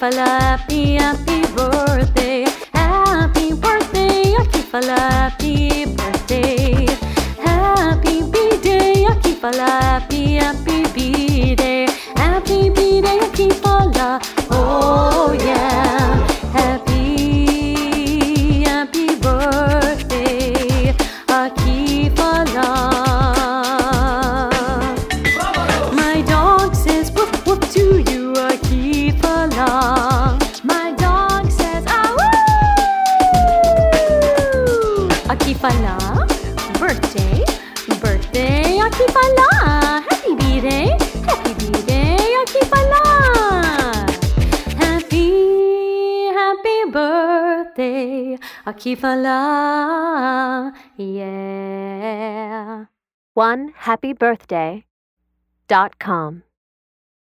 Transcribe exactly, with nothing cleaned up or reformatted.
Akifala, happy, happy birthday. Happy birthday, Akifala, happy birthday. Happy B-Day, Akifala, happy, happy B-Day. Happy B-Day, Akifala, oh yeah. Happy, happy birthday, Akifala. My dog says whoop whoop to you, Akifala. My dog says ah woo. Akifala, birthday, birthday, Akifala. Happy B-Day, happy B-Day, Akifala. Happy, happy birthday, Akifala. Yeah. one happy birthday dot com